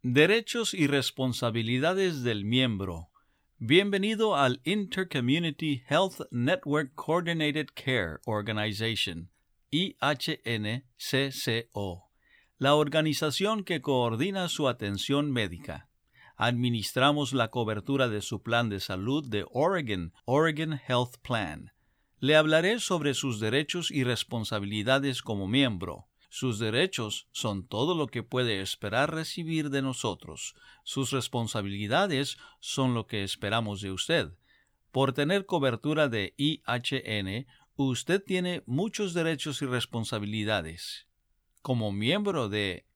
Derechos y responsabilidades del miembro. Bienvenido al Intercommunity Health Network Coordinated Care Organization, IHNCCO, la organización que coordina su atención médica. Administramos la cobertura de su plan de salud de Oregon Health Plan. Le hablaré sobre sus derechos y responsabilidades como miembro. Sus derechos son todo lo que puede esperar recibir de nosotros. Sus responsabilidades son lo que esperamos de usted. Por tener cobertura de IHN, usted tiene muchos derechos y responsabilidades. Como miembro de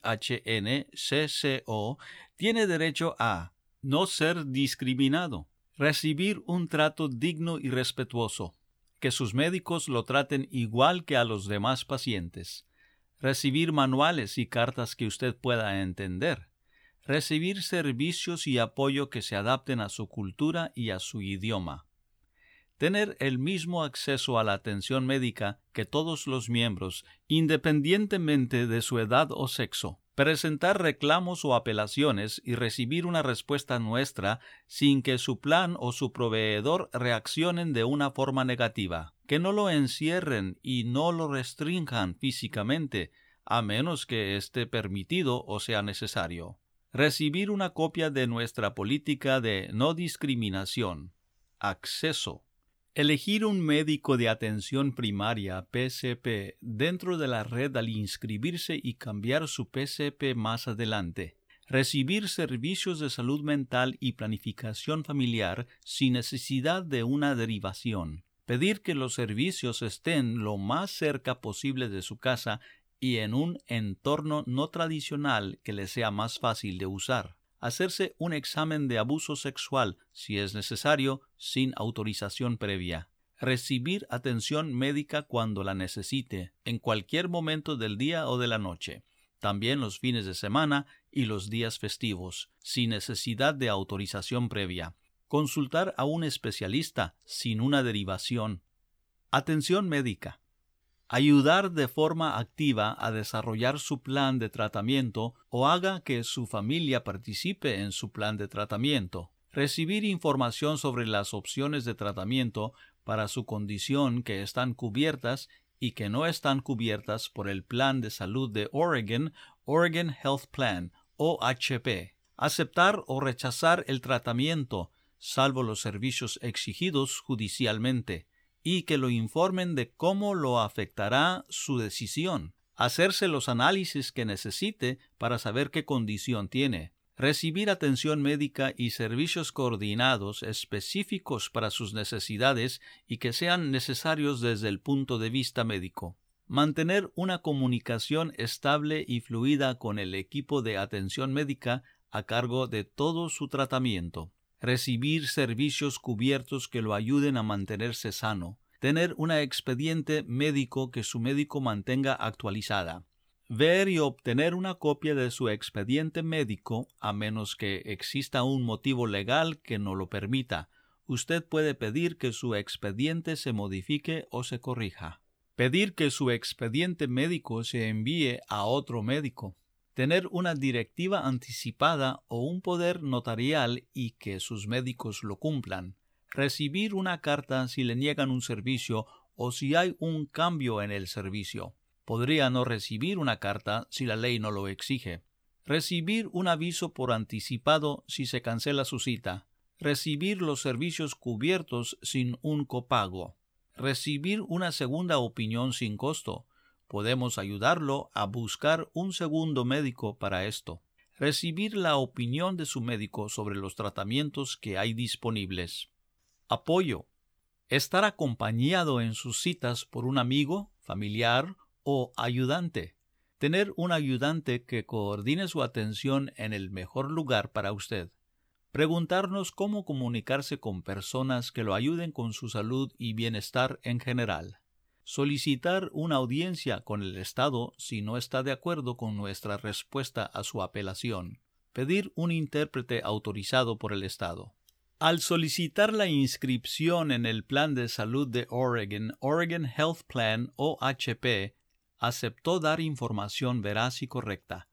IHN-CCO, tiene derecho a no ser discriminado, recibir un trato digno y respetuoso, que sus médicos lo traten igual que a los demás pacientes, recibir manuales y cartas que usted pueda entender, recibir servicios y apoyo que se adapten a su cultura y a su idioma, tener el mismo acceso a la atención médica que todos los miembros, independientemente de su edad o sexo, presentar reclamos o apelaciones y recibir una respuesta nuestra sin que su plan o su proveedor reaccionen de una forma negativa, que no lo encierren y no lo restrinjan físicamente, a menos que esté permitido o sea necesario. Recibir una copia de nuestra política de no discriminación. Acceso. Elegir un médico de atención primaria, PCP, dentro de la red al inscribirse y cambiar su PCP más adelante. Recibir servicios de salud mental y planificación familiar sin necesidad de una derivación. Pedir que los servicios estén lo más cerca posible de su casa y en un entorno no tradicional que le sea más fácil de usar. Hacerse un examen de abuso sexual, si es necesario, sin autorización previa. Recibir atención médica cuando la necesite, en cualquier momento del día o de la noche, también los fines de semana y los días festivos, sin necesidad de autorización previa. Consultar a un especialista sin una derivación. Atención médica. Ayudar de forma activa a desarrollar su plan de tratamiento o haga que su familia participe en su plan de tratamiento. Recibir información sobre las opciones de tratamiento para su condición que están cubiertas y que no están cubiertas por el plan de salud de Oregon Health Plan, OHP. Aceptar o rechazar el tratamiento, salvo los servicios exigidos judicialmente, y que lo informen de cómo lo afectará su decisión. Hacerse los análisis que necesite para saber qué condición tiene. Recibir atención médica y servicios coordinados específicos para sus necesidades y que sean necesarios desde el punto de vista médico. Mantener una comunicación estable y fluida con el equipo de atención médica a cargo de todo su tratamiento. Recibir servicios cubiertos que lo ayuden a mantenerse sano. Tener un expediente médico que su médico mantenga actualizada. Ver y obtener una copia de su expediente médico, a menos que exista un motivo legal que no lo permita. Usted puede pedir que su expediente se modifique o se corrija. Pedir que su expediente médico se envíe a otro médico. Tener una directiva anticipada o un poder notarial y que sus médicos lo cumplan. Recibir una carta si le niegan un servicio o si hay un cambio en el servicio. Podría no recibir una carta si la ley no lo exige. Recibir un aviso por anticipado si se cancela su cita. Recibir los servicios cubiertos sin un copago. Recibir una segunda opinión sin costo. Podemos ayudarlo a buscar un segundo médico para esto. Recibir la opinión de su médico sobre los tratamientos que hay disponibles. Apoyo. Estar acompañado en sus citas por un amigo, familiar o ayudante. Tener un ayudante que coordine su atención en el mejor lugar para usted. Preguntarnos cómo comunicarse con personas que lo ayuden con su salud y bienestar en general. Solicitar una audiencia con el Estado si no está de acuerdo con nuestra respuesta a su apelación. Pedir un intérprete autorizado por el Estado. Al solicitar la inscripción en el plan de salud de Oregon Health Plan, OHP, aceptó dar información veraz y correcta.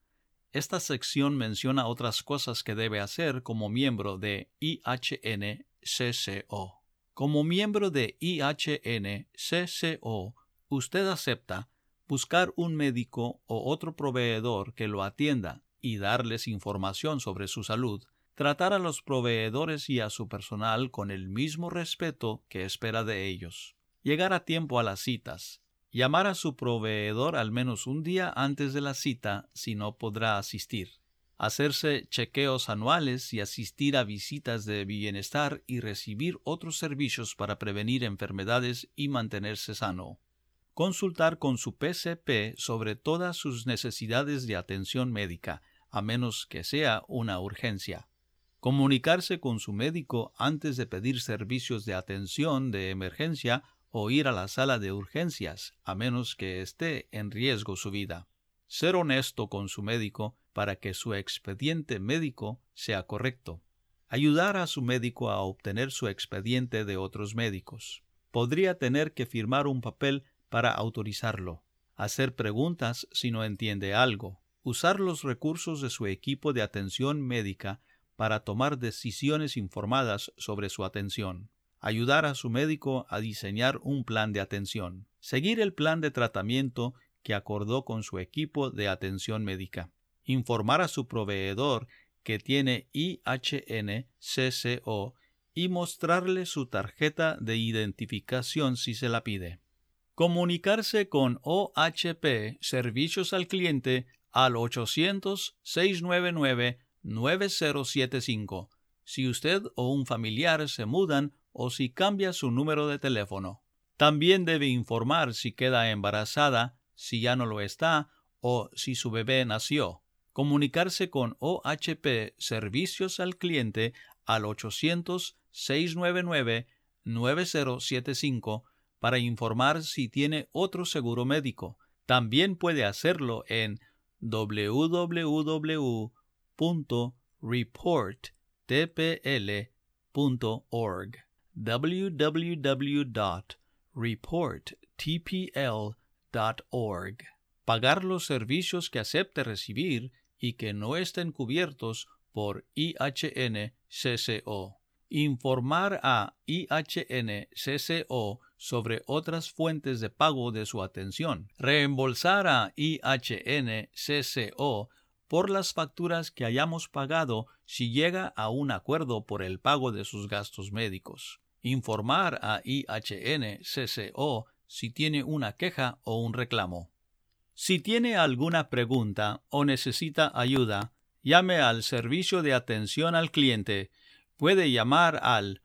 Esta sección menciona otras cosas que debe hacer como miembro de IHN-CCO. Como miembro de IHN-CCO, usted acepta buscar un médico o otro proveedor que lo atienda y darles información sobre su salud, tratar a los proveedores y a su personal con el mismo respeto que espera de ellos, llegar a tiempo a las citas, llamar a su proveedor al menos un día antes de la cita si no podrá asistir, hacerse chequeos anuales y asistir a visitas de bienestar y recibir otros servicios para prevenir enfermedades y mantenerse sano. Consultar con su PCP sobre todas sus necesidades de atención médica, a menos que sea una urgencia. Comunicarse con su médico antes de pedir servicios de atención de emergencia o ir a la sala de urgencias, a menos que esté en riesgo su vida. Ser honesto con su médico para que su expediente médico sea correcto. Ayudar a su médico a obtener su expediente de otros médicos. Podría tener que firmar un papel para autorizarlo. Hacer preguntas si no entiende algo. Usar los recursos de su equipo de atención médica para tomar decisiones informadas sobre su atención. Ayudar a su médico a diseñar un plan de atención. Seguir el plan de tratamiento que acordó con su equipo de atención médica. Informar a su proveedor que tiene IHN-CCO y mostrarle su tarjeta de identificación si se la pide. Comunicarse con OHP Servicios al Cliente al 800-699-9075 si usted o un familiar se mudan o si cambia su número de teléfono. También debe informar si queda embarazada, si ya no lo está o si su bebé nació. Comunicarse con OHP Servicios al Cliente al 800-699-9075 para informar si tiene otro seguro médico. También puede hacerlo en www.reporttpl.org www.reporttpl.org. Pagar los servicios que acepte recibir y que no estén cubiertos por IHN-CCO. Informar a IHN-CCO sobre otras fuentes de pago de su atención. Reembolsar a IHN-CCO por las facturas que hayamos pagado si llega a un acuerdo por el pago de sus gastos médicos. Informar a IHN-CCO si tiene una queja o un reclamo. Si tiene alguna pregunta o necesita ayuda, llame al servicio de atención al cliente. Puede llamar al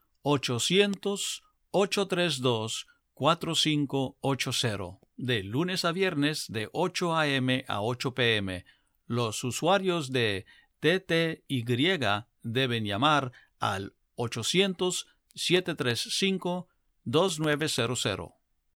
800-832-4580 de lunes a viernes de 8 a.m. a 8 p.m. Los usuarios de TTY deben llamar al 800-735-2900.